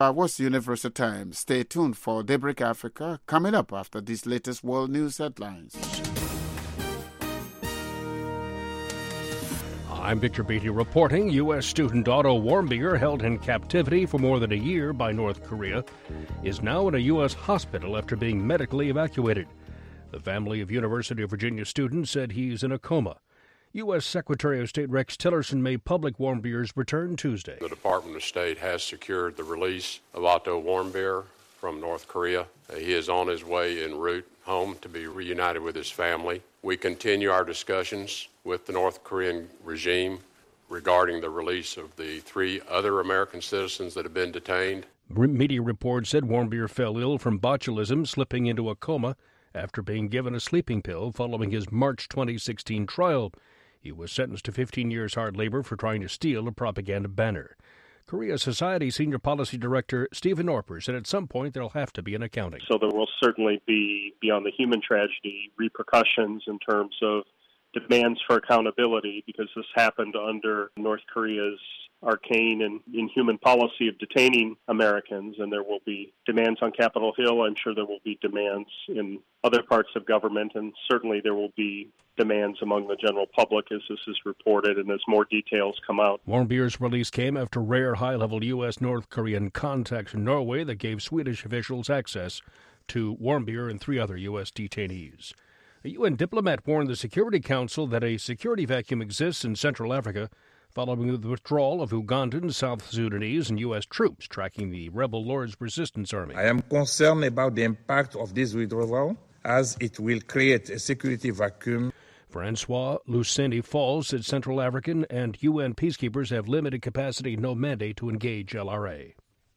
What's Universal Time? Stay tuned for Daybreak Africa coming up after these latest world news headlines. I'm Victor Beatty reporting. U.S. student Otto Warmbier, held in captivity for more than a year by North Korea, is now in a U.S. hospital after being medically evacuated. The family of University of Virginia students said he's in a coma. U.S. Secretary of State Rex Tillerson made public Warmbier's return Tuesday. The Department of State has secured the release of Otto Warmbier from North Korea. He is on his way en route home to be reunited with his family. We continue our discussions with the North Korean regime regarding the release of the 3 other American citizens that have been detained. Media reports said Warmbier fell ill from botulism, slipping into a coma after being given a sleeping pill following his March 2016 trial. He was sentenced to 15 years hard labor for trying to steal a propaganda banner. Korea Society Senior Policy Director Stephen Orper said at some point there'll have to be an accounting. So there will certainly be, beyond the human tragedy, repercussions in terms of demands for accountability, because this happened under North Korea's arcane and inhuman policy of detaining Americans, and there will be demands on Capitol Hill. I'm sure there will be demands in other parts of government, and certainly there will be demands among the general public as this is reported and as more details come out. Warmbier's release came after rare high-level U.S.-North Korean contacts in Norway that gave Swedish officials access to Warmbier and 3 other U.S. detainees. A UN diplomat warned the Security Council that a security vacuum exists in Central Africa following the withdrawal of Ugandan, South Sudanese, and U.S. troops tracking the rebel Lord's Resistance Army. I am concerned about the impact of this withdrawal, as it will create a security vacuum. Francois Luceni Falls said Central African and UN peacekeepers have limited capacity and no mandate to engage LRA.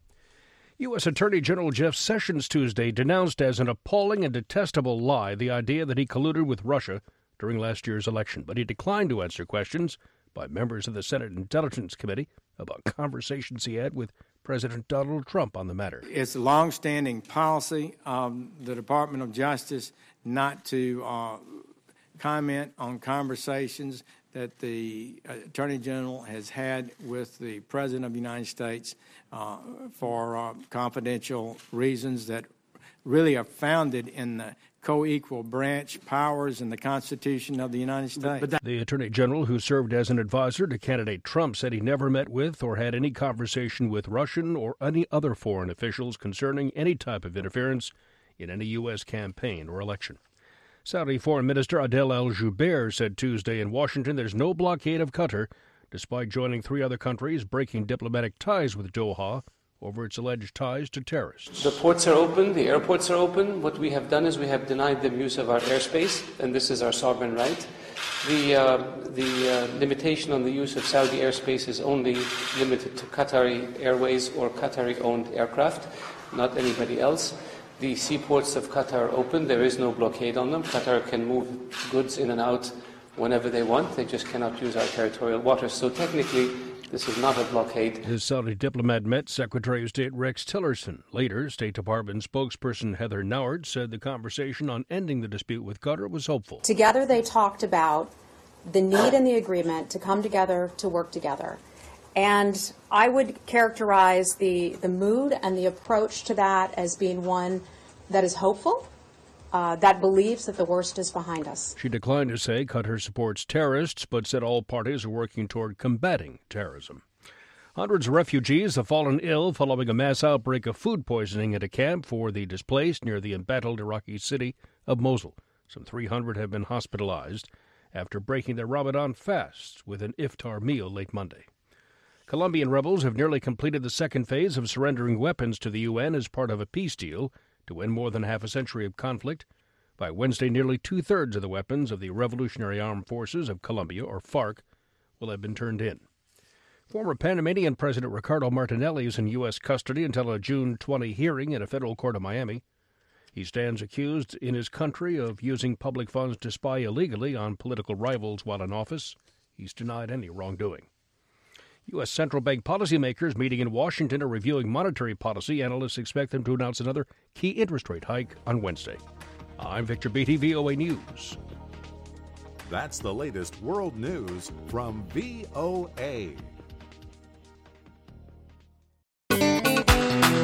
U.S. Attorney General Jeff Sessions Tuesday denounced as an appalling and detestable lie the idea that he colluded with Russia during last year's election, but he declined to answer questions by members of the Senate Intelligence Committee about conversations he had with President Donald Trump on the matter. It's a long-standing policy of the Department of Justice not to comment on conversations that the Attorney General has had with the President of the United States for confidential reasons that really are founded in the co-equal branch powers in the Constitution of the United States. The Attorney General, who served as an advisor to candidate Trump, said he never met with or had any conversation with Russian or any other foreign officials concerning any type of interference in any U.S. campaign or election. Saudi Foreign Minister Adel Al-Jubeir said Tuesday in Washington there's no blockade of Qatar, despite joining 3 other countries breaking diplomatic ties with Doha over its alleged ties to terrorists. The ports are open, the airports are open. What we have done is we have denied them use of our airspace, and this is our sovereign right. The limitation on the use of Saudi airspace is only limited to Qatari Airways or Qatari-owned aircraft, not anybody else. The seaports of Qatar are open. There is no blockade on them. Qatar can move goods in and out whenever they want. They just cannot use our territorial waters. So technically, this is not a blockade. His Saudi diplomat met Secretary of State Rex Tillerson. Later, State Department spokesperson Heather Nauert said the conversation on ending the dispute with Qatar was hopeful. Together, they talked about the need and the agreement to come together, to work together. And I would characterize the mood and the approach to that as being one that is hopeful, that believes that the worst is behind us. She declined to say Qatar supports terrorists, but said all parties are working toward combating terrorism. Hundreds of refugees have fallen ill following a mass outbreak of food poisoning at a camp for the displaced near the embattled Iraqi city of Mosul. Some 300 have been hospitalized after breaking their Ramadan fasts with an iftar meal late Monday. Colombian rebels have nearly completed the second phase of surrendering weapons to the UN as part of a peace deal to end more than half a century of conflict. By Wednesday, nearly two-thirds of the weapons of the Revolutionary Armed Forces of Colombia, or FARC, will have been turned in. Former Panamanian President Ricardo Martinelli is in U.S. custody until a June 20 hearing in a federal court of Miami. He stands accused in his country of using public funds to spy illegally on political rivals while in office. He's denied any wrongdoing. U.S. central bank policymakers meeting in Washington are reviewing monetary policy. Analysts expect them to announce another key interest rate hike on Wednesday. I'm Victor Beatty, VOA News. That's the latest world news from VOA.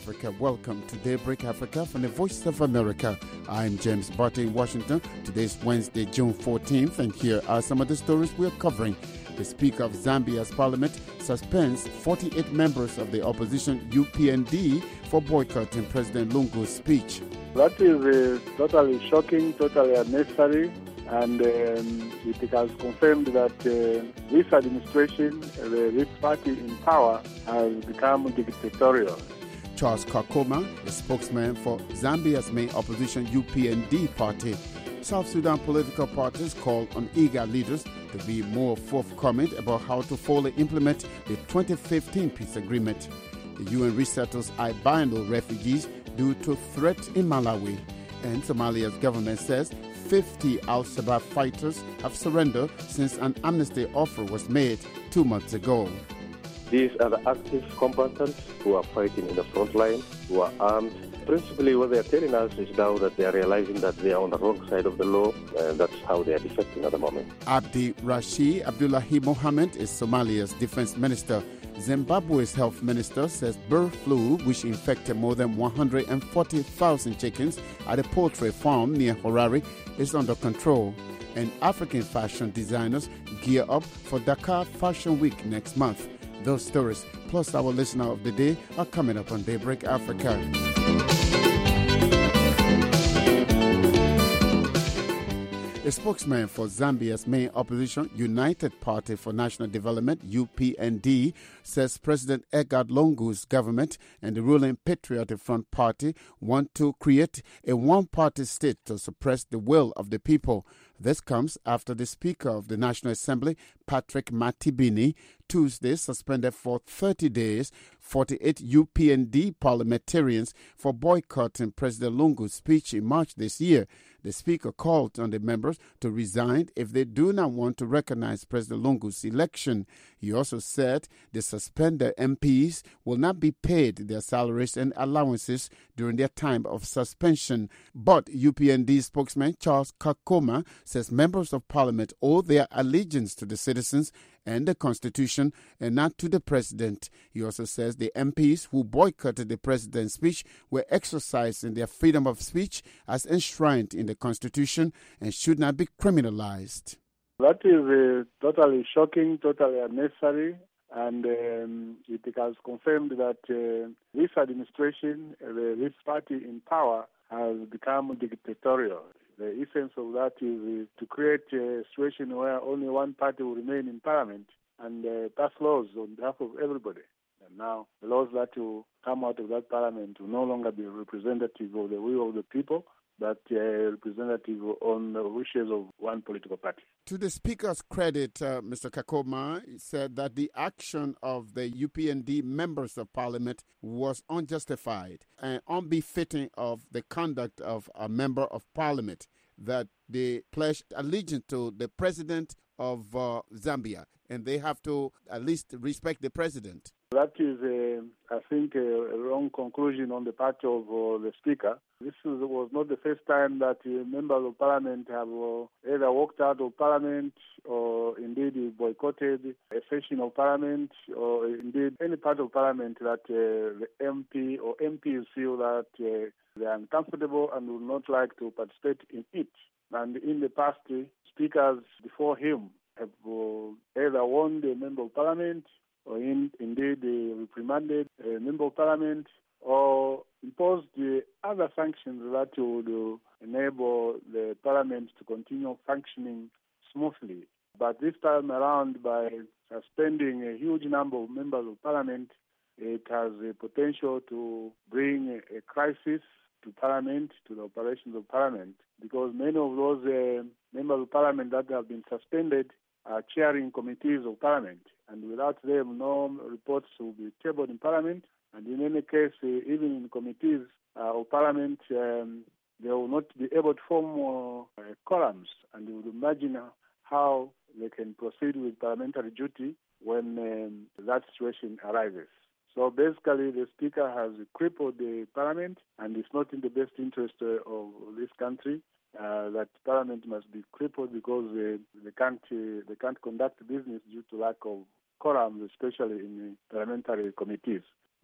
Africa. Welcome to Daybreak Africa from the Voice of America. I'm James Barty in Washington. Today's Wednesday, June 14th, and here are some of the stories we're covering. The Speaker of Zambia's parliament suspends 48 members of the opposition UPND for boycotting President Lungu's speech. That is totally shocking, totally unnecessary, and it has confirmed that this administration, this party in power, has become dictatorial. Charles Kakoma, a spokesman for Zambia's main opposition UPND party. South Sudan political parties call on IGAD leaders to be more forthcoming about how to fully implement the 2015 peace agreement. The UN resettles Ibano refugees due to threat in Malawi. And Somalia's government says 50 Al-Shabaab fighters have surrendered since an amnesty offer was made 2 months ago. These are the active combatants who are fighting in the front line, who are armed. Principally, what they are telling us is now that they are realizing that they are on the wrong side of the law, and that's how they are defecting at the moment. Abdi Rashid Abdullahi Mohammed is Somalia's defense minister. Zimbabwe's health minister says bird flu, which infected more than 140,000 chickens at a poultry farm near Harare, is under control. And African fashion designers gear up for Dakar Fashion Week next month. Those stories, plus our listener of the day, are coming up on Daybreak Africa. A spokesman for Zambia's main opposition, United Party for National Development, UPND, says President Edgar Lungu's government and the ruling Patriotic Front Party want to create a one-party state to suppress the will of the people. This comes after the Speaker of the National Assembly, Patrick Matibini, Tuesday suspended for 30 days 48 UPND parliamentarians for boycotting President Lungu's speech in March this year. The Speaker called on the members to resign if they do not want to recognize President Lungu's election. He also said the suspended MPs will not be paid their salaries and allowances during their time of suspension. But UPND spokesman Charles Kakoma says members of Parliament owe their allegiance to the citizens and the Constitution and not to the President. He also says the MPs who boycotted the President's speech were exercising their freedom of speech as enshrined in the Constitution and should not be criminalized. That is totally shocking, totally unnecessary, and it has confirmed that this administration, this party in power, has become dictatorial. The essence of that is to create a situation where only one party will remain in parliament and pass laws on behalf of everybody. And now the laws that will come out of that parliament will no longer be representative of the will of the people, but representative on the wishes of one political party. To the Speaker's credit, Mr. Kakoma said that the action of the UPND members of Parliament was unjustified and unbefitting of the conduct of a member of Parliament, that they pledged allegiance to the President of Zambia, and they have to at least respect the President. That is, I think, a wrong conclusion on the part of the Speaker. This was not the first time that members of Parliament have either walked out of Parliament or indeed boycotted a session of Parliament or indeed any part of Parliament that the MP or MPs feel that they are uncomfortable and would not like to participate in it. And in the past, speakers before him have either warned a member of Parliament or indeed reprimanded a member of Parliament or imposed other sanctions that would enable the Parliament to continue functioning smoothly. But this time around, by suspending a huge number of members of Parliament, it has a potential to bring a crisis to Parliament, to the operations of Parliament, because many of those members of Parliament that have been suspended are chairing committees of Parliament. And without them, no reports will be tabled in Parliament. And in any case, even in committees of Parliament, they will not be able to form quorums. And you would imagine how they can proceed with parliamentary duty when that situation arises. So basically, the Speaker has crippled the Parliament, and it's not in the best interest of this country. That Parliament must be crippled because they can't conduct business due to lack of quorums, especially in parliamentary committees.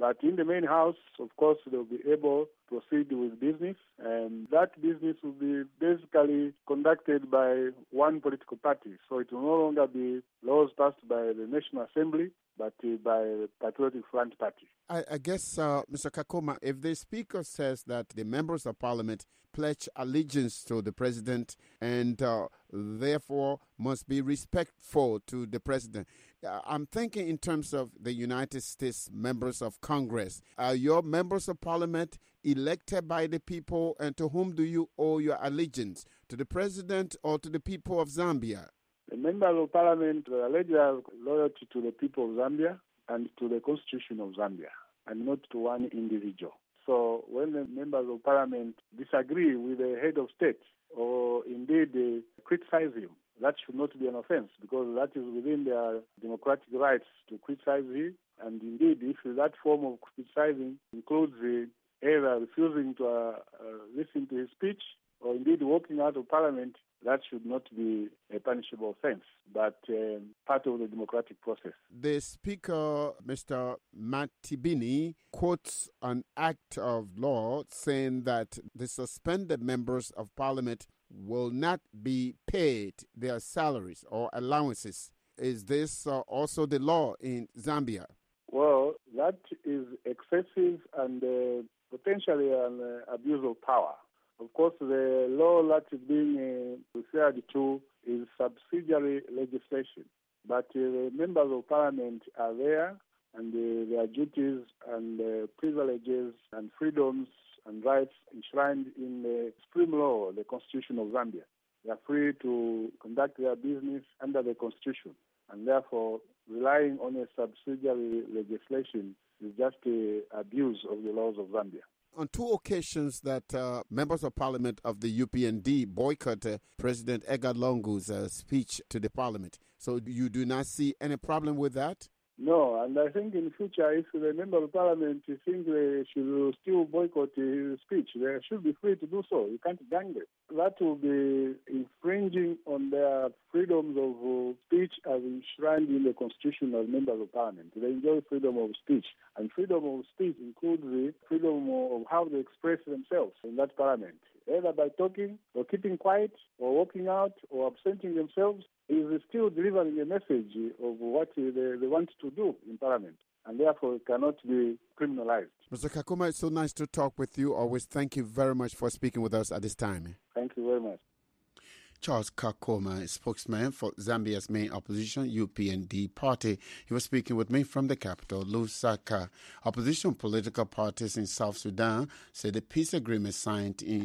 But in the main house, of course, they'll be able to proceed with business, and that business will be basically conducted by one political party. So it will no longer be laws passed by the National Assembly, but by the Patriotic Front Party. I guess, Mr. Kakoma, if the Speaker says that the members of Parliament pledge allegiance to the President and therefore must be respectful to the President, I'm thinking in terms of the United States members of Congress. Are your members of Parliament elected by the people, and to whom do you owe your allegiance? To the President or to the people of Zambia? The members of Parliament allege their loyalty to the people of Zambia and to the Constitution of Zambia, and not to one individual. So when the members of Parliament disagree with the head of state, or indeed they criticize him, that should not be an offense, because that is within their democratic rights to criticize him. And indeed, if that form of criticizing includes either refusing to listen to his speech, or indeed walking out of Parliament, that should not be a punishable offense, but part of the democratic process. The Speaker, Mr. Matibini, quotes an act of law saying that the suspended members of Parliament will not be paid their salaries or allowances. Is this also the law in Zambia? Well, that is excessive and potentially an abuse of power. Of course, the law that is being referred to is subsidiary legislation. But the members of Parliament are there, and their duties and privileges and freedoms and rights enshrined in the supreme law, the Constitution of Zambia. They are free to conduct their business under the Constitution, and therefore relying on a subsidiary legislation is just an abuse of the laws of Zambia. On two occasions that members of Parliament of the UPND boycotted President Edgar Lungu's speech to the Parliament. So you do not see any problem with that? No, and I think in future, if the member of Parliament think they should still boycott his speech, they should be free to do so. You can't gang them. That will be infringing on their freedoms of speech as enshrined in the Constitution of members of Parliament. They enjoy freedom of speech, and freedom of speech includes the freedom of how they express themselves in that Parliament, either by talking or keeping quiet or walking out or absenting themselves. Is still delivering a message of what they want to do in Parliament, and therefore it cannot be criminalized. Mr. Kakoma, it's so nice to talk with you. Always thank you very much for speaking with us at this time. Thank you very much. Charles Kakoma, spokesman for Zambia's main opposition, UPND party. He was speaking with me from the capital, Lusaka. Opposition political parties in South Sudan say the peace agreement signed in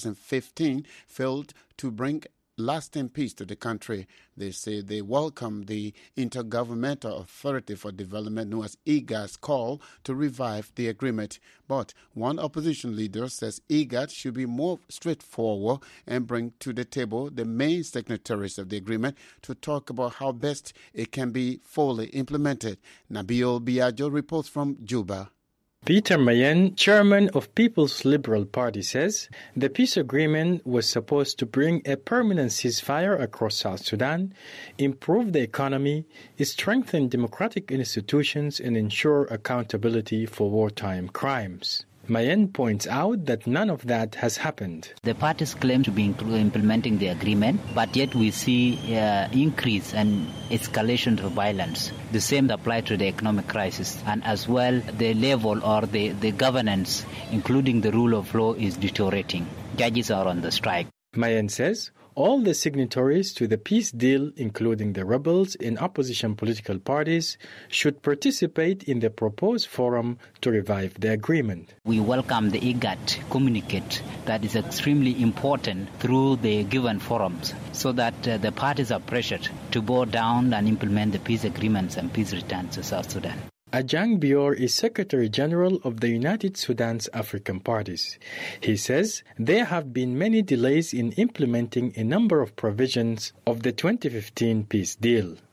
2015 failed to bring lasting peace to the country. They say they welcome the Intergovernmental Authority for Development, known as IGAD's call to revive the agreement. But one opposition leader says IGAD should be more straightforward and bring to the table the main signatories of the agreement to talk about how best it can be fully implemented. Nabil Biagio reports from Juba. Peter Mayen, chairman of People's Liberal Party, says the peace agreement was supposed to bring a permanent ceasefire across South Sudan, improve the economy, strengthen democratic institutions, and ensure accountability for wartime crimes. Mayen points out that none of that has happened. The parties claim to be implementing the agreement, but yet we see increase and escalation of violence. The same applies to the economic crisis, and as well the level or the governance, including the rule of law, is deteriorating. Judges are on the strike. Mayen says all the signatories to the peace deal, including the rebels in opposition political parties, should participate in the proposed forum to revive the agreement. We welcome the IGAD communicate that is extremely important through the given forums so that the parties are pressured to bow down and implement the peace agreements and peace returns to South Sudan. Ajang Bior is Secretary General of the United Sudan's African Parties. He says there have been many delays in implementing a number of provisions of the 2015 peace deal.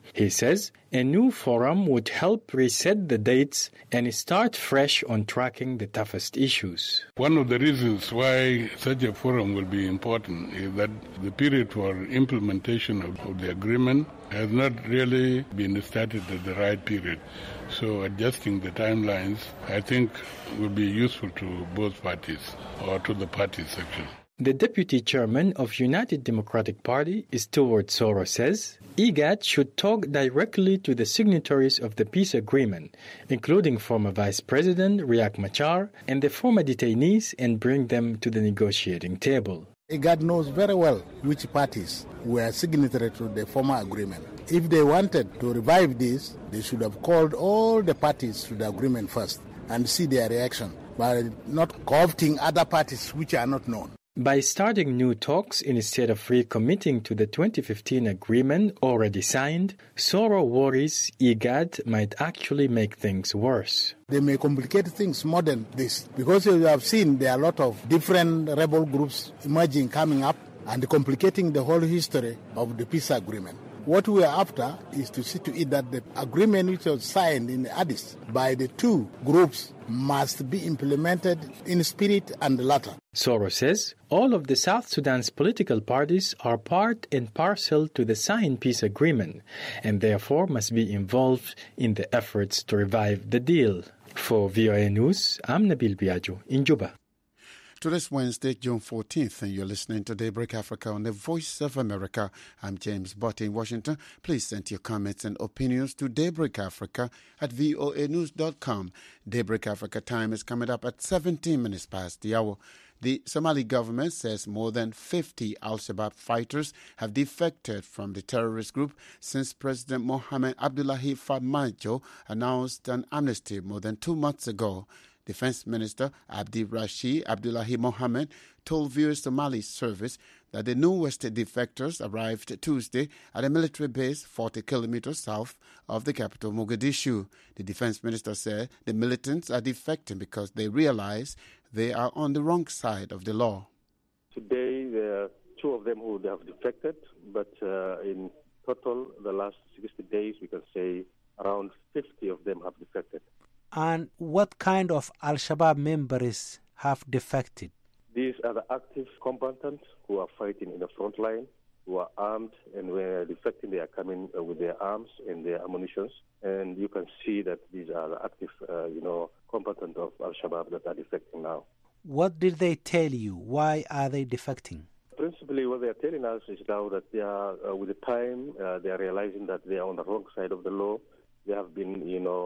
He says a new forum would help reset the dates and start fresh on tracking the toughest issues. One of the reasons why such a forum will be important is that the period for implementation of the agreement has not really been started at the right period. So adjusting the timelines, I think, will be useful to both parties, or to the parties actually. The deputy chairman of United Democratic Party, Stuart Soro, says IGAD should talk directly to the signatories of the peace agreement, including former Vice President Riek Machar and the former detainees, and bring them to the negotiating table. IGAD knows very well which parties were signatory to the former agreement. If they wanted to revive this, they should have called all the parties to the agreement first and see their reaction, by not co-opting other parties which are not known. By starting new talks instead of recommitting to the 2015 agreement already signed, Soro worries IGAD might actually make things worse. They may complicate things more than this, because you have seen there are a lot of different rebel groups emerging, coming up, and complicating the whole history of the peace agreement. What we are after is to see to it that the agreement which was signed in Addis by the two groups must be implemented in spirit and letter. Soro says all of the South Sudan's political parties are part and parcel to the signed peace agreement and therefore must be involved in the efforts to revive the deal. For VOA News, I'm Nabil Biagio in Juba. Today's Wednesday, June 14th, and you're listening to Daybreak Africa on the Voice of America. I'm James Butt in Washington. Please send your comments and opinions to Daybreak Africa at voanews.com. Daybreak Africa time is coming up at 17 minutes past the hour. The Somali government says more than 50 Al-Shabaab fighters have defected from the terrorist group since President Mohamed Abdullahi Farmajo announced an amnesty more than 2 months ago. Defense Minister Abdi Rashid Abdullahi Mohammed told VOA Somali service that the newest defectors arrived Tuesday at a military base 40 kilometers south of the capital, Mogadishu. The defense minister said the militants are defecting because they realize they are on the wrong side of the law. Today, there are 2 of them who have defected, but in total, the last 60 days, we can say around 50 of them have defected. And what kind of Al-Shabaab members have defected? These are the active combatants who are fighting in the front line, who are armed, and when they're defecting, they are coming with their arms and their ammunition. And you can see that these are the active, combatants of Al-Shabaab that are defecting now. What did they tell you? Why are they defecting? Principally, what they are telling us is now that they are, with the time, they are realizing that they are on the wrong side of the law. They have been,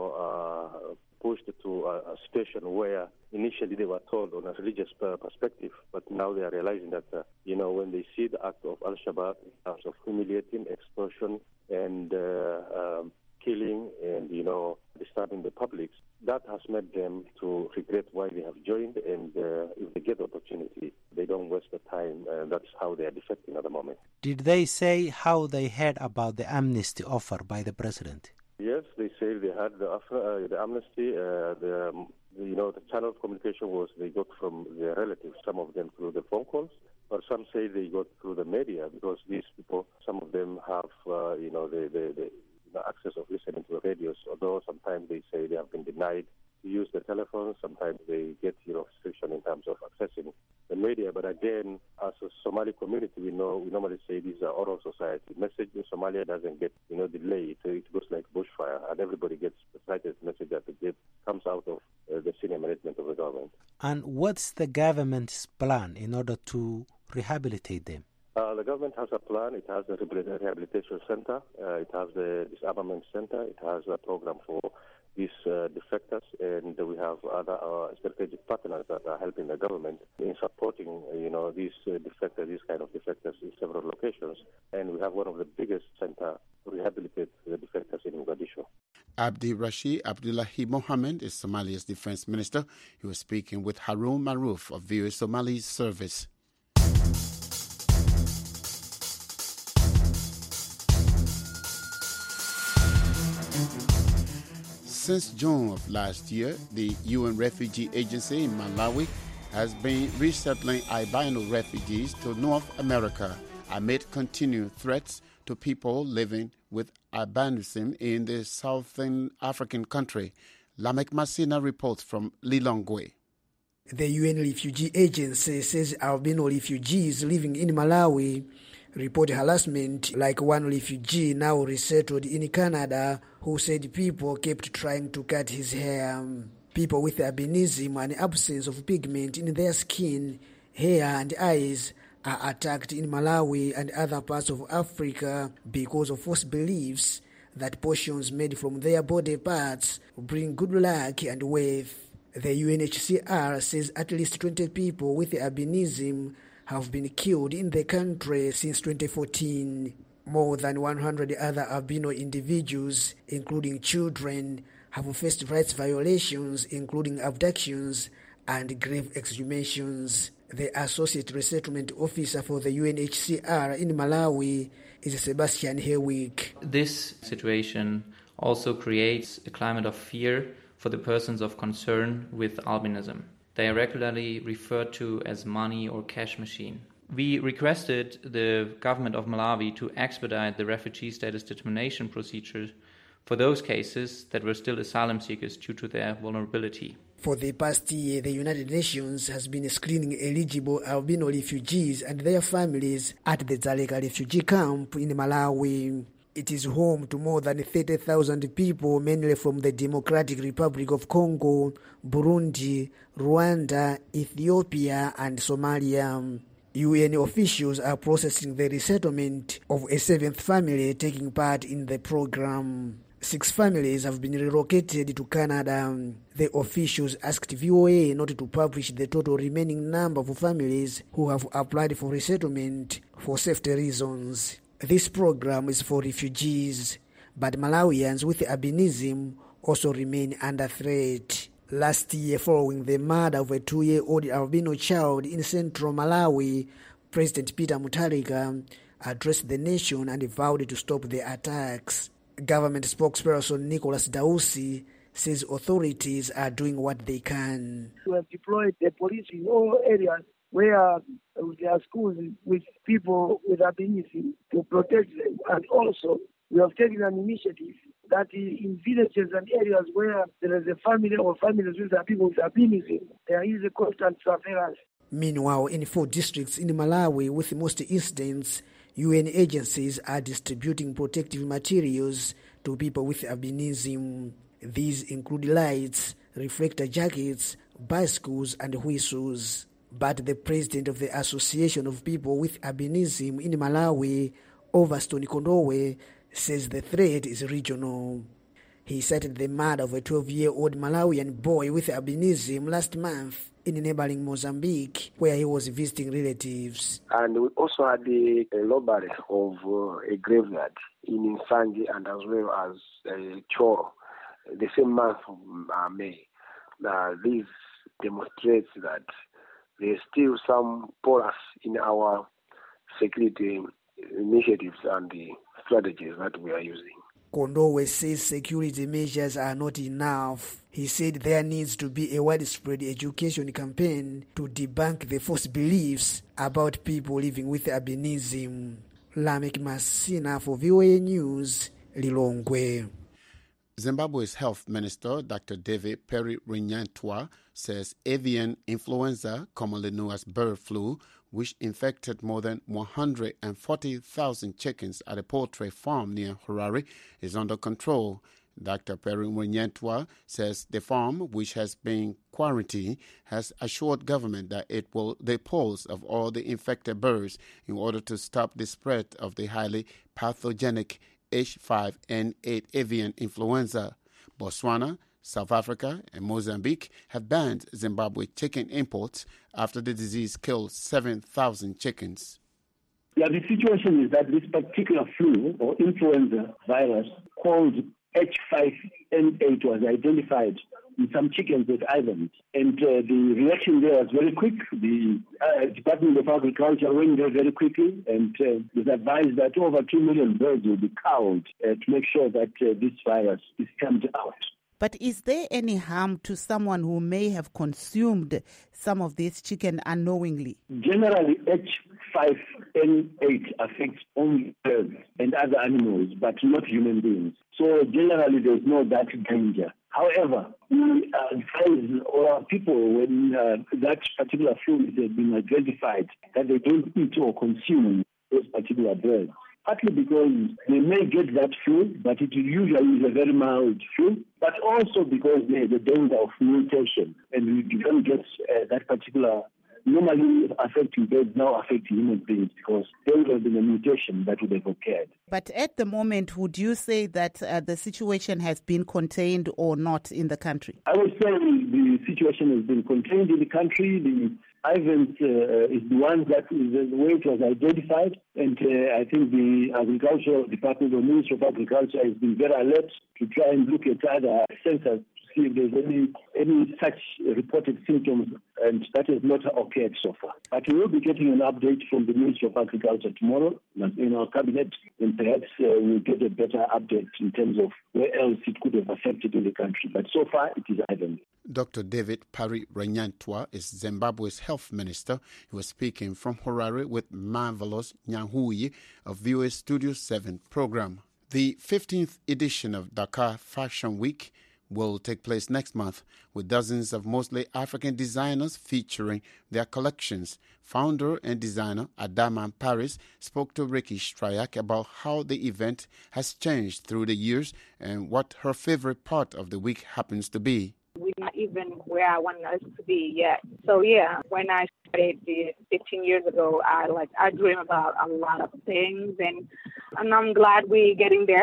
pushed to a situation where initially they were told on a religious perspective, but now they are realizing that, when they see the act of Al-Shabaab in terms of humiliating, extortion, and killing, and, disturbing the public, that has made them to regret why they have joined, and if they get the opportunity, they don't waste the time. That's how they are defecting at the moment. Did they say how they heard about the amnesty offer by the president? Yes, they say they had the amnesty. The channel of communication was they got from their relatives, some of them through the phone calls, but some say they got through the media, because these people, some of them have, the access of listening to the radios, although sometimes they say they have been denied to use the telephone. Sometimes they get, restriction in terms of accessing the media. But again, as a Somali community, we normally say these are oral society. Message in Somalia doesn't get, delayed. It goes like bushfire, and everybody gets the slightest message that comes out of the senior management of the government. And what's the government's plan in order to rehabilitate them? The government has a plan. It has a rehabilitation center. It has the disarmament center. It has a program for these defectors, and we have other strategic partners that are helping the government in supporting, these defectors, these kind of defectors in several locations. And we have one of the biggest centers to rehabilitate the defectors in Mogadishu. Abdi Rashid Abdullahi Mohammed is Somalia's defense minister. He was speaking with Harun Maruf of VOA Somali service. Since June of last year, the UN Refugee Agency in Malawi has been resettling albino refugees to North America amid continued threats to people living with albinism in the southern African country. Lamek Masina reports from Lilongwe. The UN Refugee Agency says albino refugees living in Malawi report harassment, like one refugee now resettled in Canada who said people kept trying to cut his hair. People with albinism and absence of pigment in their skin, hair and eyes are attacked in Malawi and other parts of Africa because of false beliefs that portions made from their body parts bring good luck and wealth. The UNHCR says at least 20 people with albinism have been killed in the country since 2014. More than 100 other albino individuals, including children, have faced rights violations, including abductions and grave exhumations. The Associate Resettlement Officer for the UNHCR in Malawi is Sebastian Hewick. This situation also creates a climate of fear for the persons of concern with albinism. They are regularly referred to as money or cash machine. We requested the government of Malawi to expedite the refugee status determination procedure for those cases that were still asylum seekers due to their vulnerability. For the past year, the United Nations has been screening eligible albino refugees and their families at the Dzaleka refugee camp in Malawi. It is home to more than 30,000 people, mainly from the Democratic Republic of Congo, Burundi, Rwanda, Ethiopia, and Somalia. UN officials are processing the resettlement of a 7th family taking part in the program. 6 families have been relocated to Canada. The officials asked VOA not to publish the total remaining number of families who have applied for resettlement for safety reasons. This program is for refugees, but Malawians with albinism also remain under threat. Last year, following the murder of a 2-year-old albino child in central Malawi, President Peter Mutharika addressed the nation and vowed to stop the attacks. Government spokesperson Nicholas Dausi says authorities are doing what they can. We have deployed the police in all areas where there are schools with people with albinism to protect them. And also, we have taken an initiative that in villages and areas where there is a family or families with people with albinism, there is a constant surveillance. Meanwhile, in 4 districts in Malawi, with most incidents, UN agencies are distributing protective materials to people with albinism. These include lights, reflector jackets, bicycles, and whistles. But the president of the Association of People with Albinism in Malawi, Overstone Kondowe, says the threat is regional. He cited the murder of a 12-year-old Malawian boy with albinism last month in neighboring Mozambique, where he was visiting relatives. And we also had a robbery of a graveyard in Insangi and as well as Choro, the same month of May. This demonstrates that there's still some porous in our security initiatives and the strategies that we are using. Kondowe says security measures are not enough. He said there needs to be a widespread education campaign to debunk the false beliefs about people living with albinism. Lamek Masina for VOA News, Lilongwe. Zimbabwe's Health Minister, Dr. David Perry Rinyantwa, says avian influenza, commonly known as bird flu, which infected more than 140,000 chickens at a poultry farm near Harare, is under control. Dr. Perry Rinyantwa says the farm, which has been quarantined, has assured government that it will dispose of all the infected birds in order to stop the spread of the highly pathogenic H5N8 avian influenza. Botswana, South Africa, and Mozambique have banned Zimbabwe chicken imports after the disease killed 7,000 chickens. Yeah, the situation is that this particular flu or influenza virus called H5N8 was identified in some chickens at Ireland. And the reaction there was very quick. The Department of Agriculture went there very quickly and was advised that over 2 million birds will be culled to make sure that this virus is stamped out. But is there any harm to someone who may have consumed some of this chicken unknowingly? Generally, H5N8 affects only birds and other animals, but not human beings. So generally, there's no that danger. However, we advise our people when that particular flu has been identified that they don't eat or consume those particular birds. Partly because they may get that flu, but it usually is a very mild flu, but also because there's a danger of mutation, and we don't get that particular normally affecting birds now affecting human beings because there would have been a mutation that would have occurred. But at the moment, would you say that the situation has been contained or not in the country? I would say the situation has been contained in the country. The event is the one that is the way it was identified, and I think the Agricultural Department or Ministry of Agriculture has been very alert to try and look at other centers see if there's any such reported symptoms, and that has not occurred so far. But we will be getting an update from the Ministry of Agriculture tomorrow in our cabinet, and perhaps we'll get a better update in terms of where else it could have affected in the country. But so far, it is Ivan. Dr. David Parry Ranyantwa is Zimbabwe's health minister. He was speaking from Harare with Marvelous Nyahuyi of VOA Studio 7 program. The 15th edition of Dakar Fashion Week will take place next month with dozens of mostly African designers featuring their collections. Founder and designer Adama Paris spoke to Ricky Stryak about how the event has changed through the years and what her favorite part of the week happens to be. We're not even where I want us to be yet. So when I started 15 years ago, I dream about a lot of things, and I'm glad we're getting there.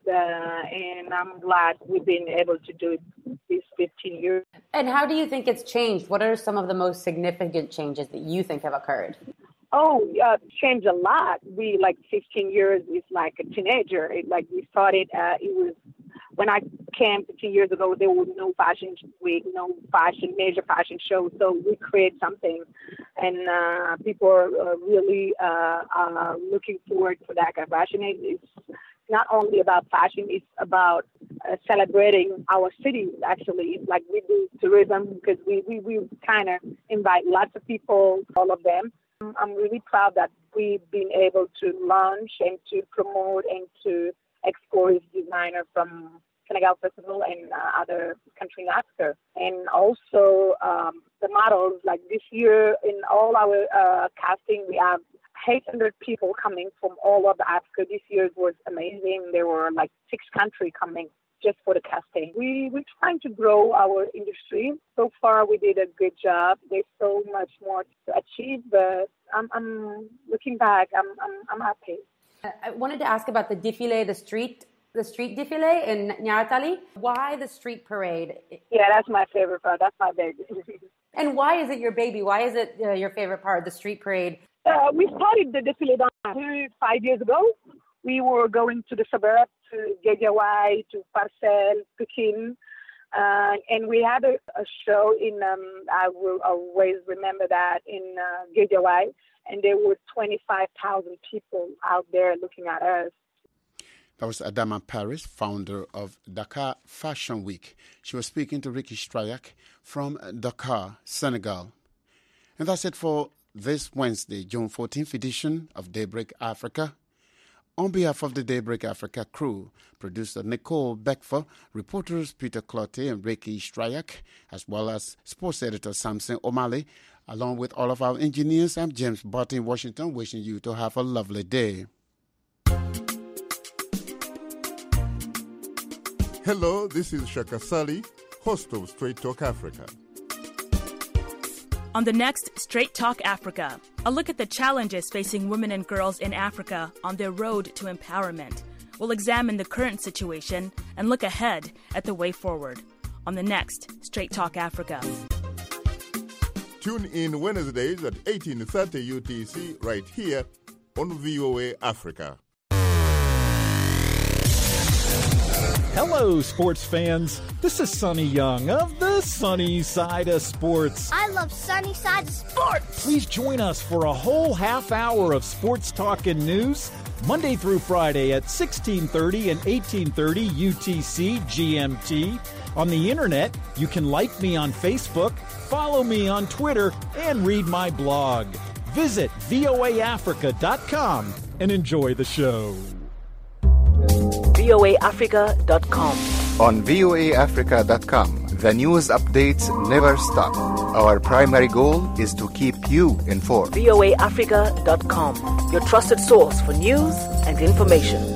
And I'm glad we've been able to do it these 15 years. And how do you think it's changed? What are some of the most significant changes that you think have occurred? Changed a lot. 15 years is like a teenager. We started, it was when I came 15 years ago, there was no fashion week, no major fashion show. So we created something, and people are really looking forward to that kind of fashion. It's not only about fashion, it's about celebrating our city, actually. Like we do tourism because we kind of invite lots of people, all of them. I'm really proud that we've been able to launch and to promote and to expose designers from Senegal Festival and other countries in Africa. And also the models, like this year in all our casting, we have 800 people coming from all over Africa. This year was amazing. There were 6 countries coming just for the casting. We're trying to grow our industry. So far, we did a good job. There's so much more to achieve, but I'm looking back. I'm happy. I wanted to ask about the défilé, the street défilé in Nyartali. Why the street parade? Yeah, that's my favorite part. That's my baby. And why is it your baby? Why is it your favorite part, the street parade? We started the défilé 5 years ago. We were going to the suburbs, to Guédiawaye, to Parcelles, Pekin, and we had a show in, I will always remember that, in Guédiawaye, and there were 25,000 people out there looking at us. That was Adama Paris, founder of Dakar Fashion Week. She was speaking to Ricky Stryak from Dakar, Senegal. And that's it for this Wednesday, June 14th edition of Daybreak Africa. On behalf of the Daybreak Africa crew, producer Nicole Beckfer, reporters Peter Clotte and Ricky Stryak, as well as sports editor Samson O'Malley, along with all of our engineers, I'm James Butt in Washington, wishing you to have a lovely day. Hello, this is Shaka Sali, host of Straight Talk Africa. On the next Straight Talk Africa, a look at the challenges facing women and girls in Africa on their road to empowerment. We'll examine the current situation and look ahead at the way forward. On the next Straight Talk Africa. Tune in Wednesdays at 18:30 UTC right here on VOA Africa. Hello, sports fans. This is Sonny Young of the Sunny Side of Sports. I love Sunny Side of Sports. Please join us for a whole half hour of sports talk and news, Monday through Friday at 16:30 and 18:30 UTC GMT. On the internet, you can like me on Facebook, follow me on Twitter, and read my blog. Visit voaafrica.com and enjoy the show. voaafrica.com. On voaafrica.com, the news updates never stop. Our primary goal is to keep you informed. voaafrica.com, your trusted source for news and information.